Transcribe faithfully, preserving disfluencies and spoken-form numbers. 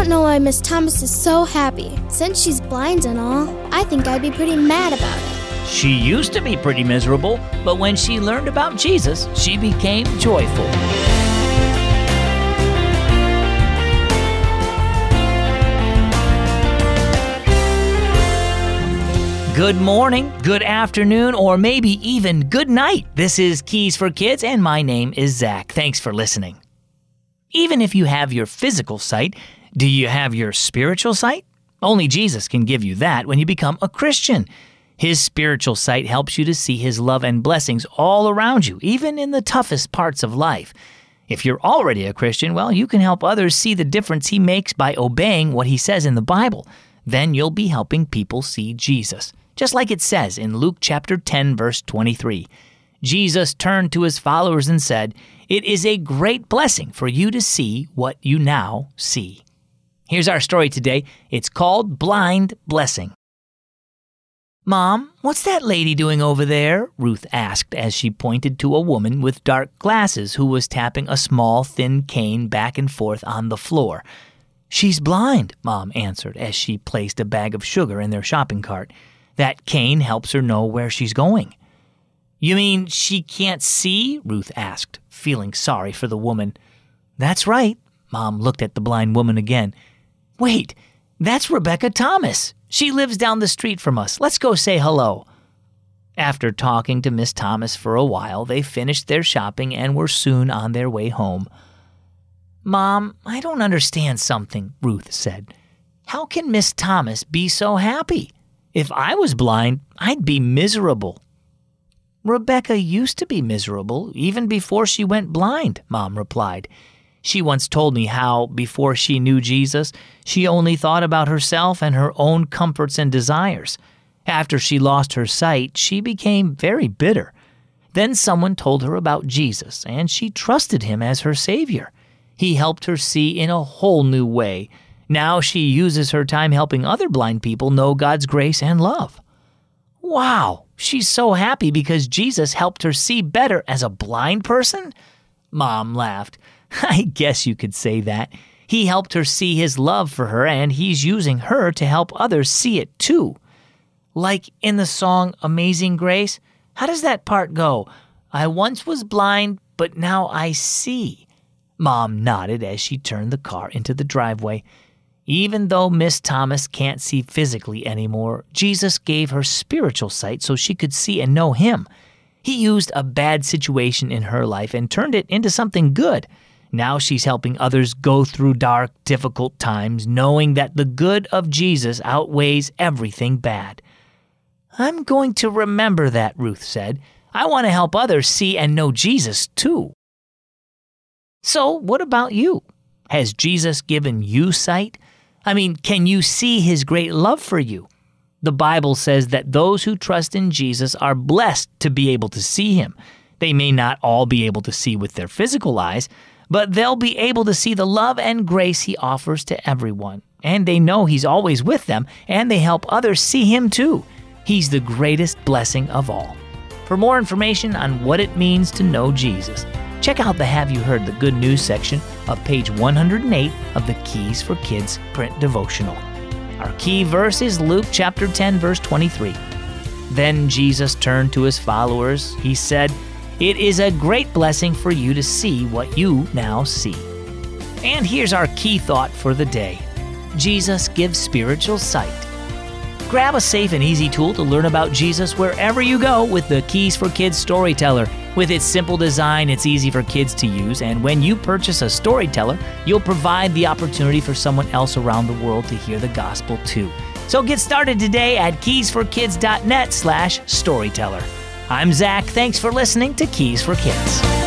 don't know why Miss Thomas is so happy. Since she's blind and all, I think I'd be pretty mad about it. She used to be pretty miserable, but when she learned about Jesus, she became joyful. Good morning, good afternoon, or maybe even good night. This is Keys for Kids, and my name is Zach. Thanks for listening. Even if you have your physical sight, do you have your spiritual sight? Only Jesus can give you that when you become a Christian. His spiritual sight helps you to see His love and blessings all around you, even in the toughest parts of life. If you're already a Christian, well, you can help others see the difference He makes by obeying what He says in the Bible. Then you'll be helping people see Jesus. Just like it says in Luke chapter ten, verse twenty-three. Jesus turned to His followers and said, "It is a great blessing for you to see what you now see." Here's our story today. It's called Blind Blessing. "Mom, what's that lady doing over there?" Ruth asked as she pointed to a woman with dark glasses who was tapping a small, thin cane back and forth on the floor. "She's blind," Mom answered as she placed a bag of sugar in their shopping cart. That cane helps her know where she's going. "You mean she can't see?" Ruth asked, feeling sorry for the woman. "That's right." Mom looked at the blind woman again. "Wait, that's Rebecca Thomas. She lives down the street from us. Let's go say hello." After talking to Miss Thomas for a while, they finished their shopping and were soon on their way home. "Mom, I don't understand something," Ruth said. "How can Miss Thomas be so happy? If I was blind, I'd be miserable." "Rebecca used to be miserable, even before she went blind," Mom replied. "She once told me how, before she knew Jesus, she only thought about herself and her own comforts and desires. After she lost her sight, she became very bitter. Then someone told her about Jesus, and she trusted Him as her Savior. He helped her see in a whole new way. Now she uses her time helping other blind people know God's grace and love." "Wow, she's so happy because Jesus helped her see better as a blind person?" Mom laughed. "I guess you could say that. He helped her see His love for her, and He's using her to help others see it too. Like in the song Amazing Grace, how does that part go? I once was blind, but now I see." Mom nodded as she turned the car into the driveway. Even though Miss Thomas can't see physically anymore, Jesus gave her spiritual sight so she could see and know Him. He used a bad situation in her life and turned it into something good. Now she's helping others go through dark, difficult times, knowing that the good of Jesus outweighs everything bad. "I'm going to remember that," Ruth said. "I want to help others see and know Jesus too." So what about you? Has Jesus given you sight? I mean, can you see His great love for you? The Bible says that those who trust in Jesus are blessed to be able to see Him. They may not all be able to see with their physical eyes, but they'll be able to see the love and grace He offers to everyone. And they know He's always with them, and they help others see Him too. He's the greatest blessing of all. For more information on what it means to know Jesus, check out the Have You Heard the Good News section of page one hundred eight of the Keys for Kids print devotional. Our key verse is Luke chapter ten, verse twenty-three. "Then Jesus turned to His followers. He said, 'It is a great blessing for you to see what you now see.'" And here's our key thought for the day. Jesus gives spiritual sight. Grab a safe and easy tool to learn about Jesus wherever you go with the Keys for Kids Storyteller. With its simple design, it's easy for kids to use, and when you purchase a Storyteller, you'll provide the opportunity for someone else around the world to hear the gospel too. So get started today at keysforkids.net slash storyteller. I'm Zach. Thanks for listening to Keys for Kids.